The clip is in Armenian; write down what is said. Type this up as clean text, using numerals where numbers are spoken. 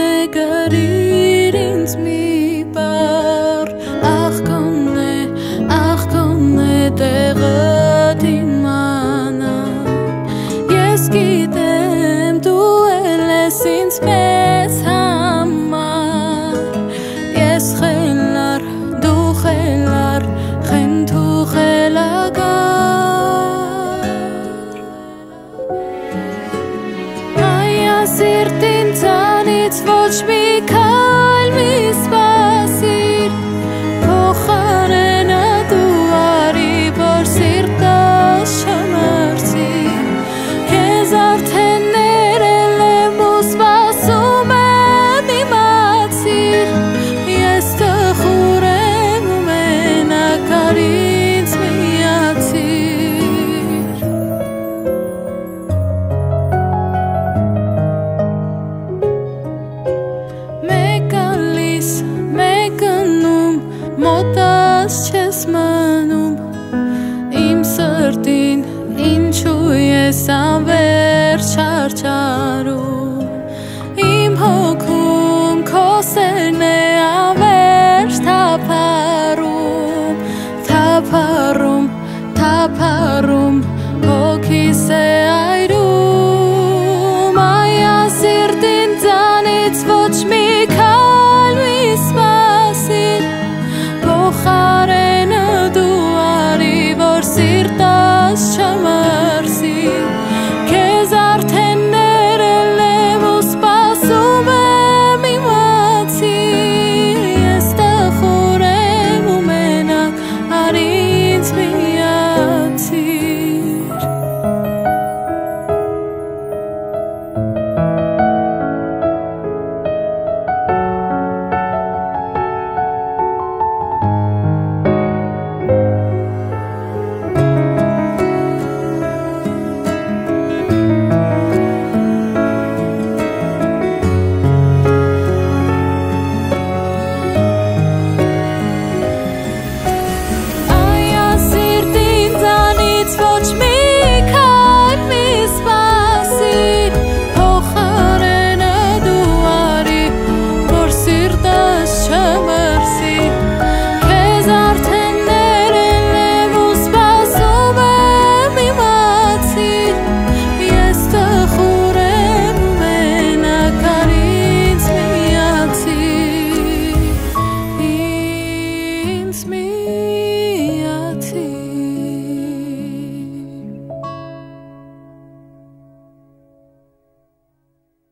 megarir ինձ մի բառ ախ կոնե տեղդ իմանա ես գիտեմ դու էլ ես ինձ մեծ համար ես խելար դու խելար խենթու խելագար Մայա սիրտին ցանից ոչ մի քայլ մի սպասիր փոխարենը դու արի որ սիրտս չմրցի քեզ արդեն ներել եմ ու սպասում եմ իմացիր ես տխուր եմ ու մենակ արի ինձ միացիր մեկ գալիս մեկ գնում մոտս չես մնում իմ սրտին ինչու ես անվերջ չարչար